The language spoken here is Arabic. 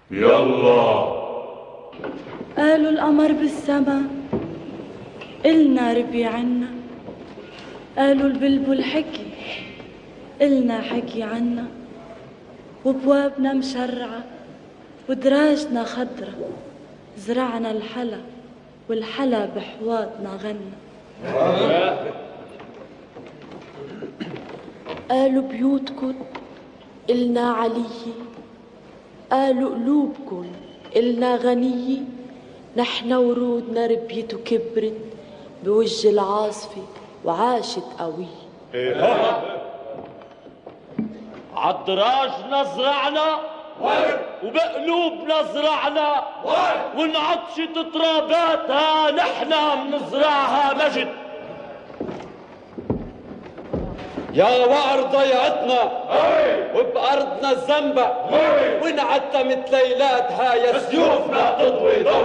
يلا. قالوا القمر بالسما إلنا ربي عنا، قالوا البلبل حكي إلنا حكي عنا، وبوابنا مشرعة ودراجنا خضرة، زرعنا الحلا والحلا بحواضنا غنى. قالوا بيوتكن إلنا علية، قالوا قلوبكن إلنا غنية، نحن ورودنا ربيت وكبرت بوجه العاصفة وعاشت قوية. عالدراجنا زرعنا وبقلوبنا زرعنا، وانعطشت تراباتها نحنا منزرعها مجد. يا وقر ضيعتنا وبأرضنا الزنبق، وانعتمت ليلاتها يا سيوفنا تضوي ضوء.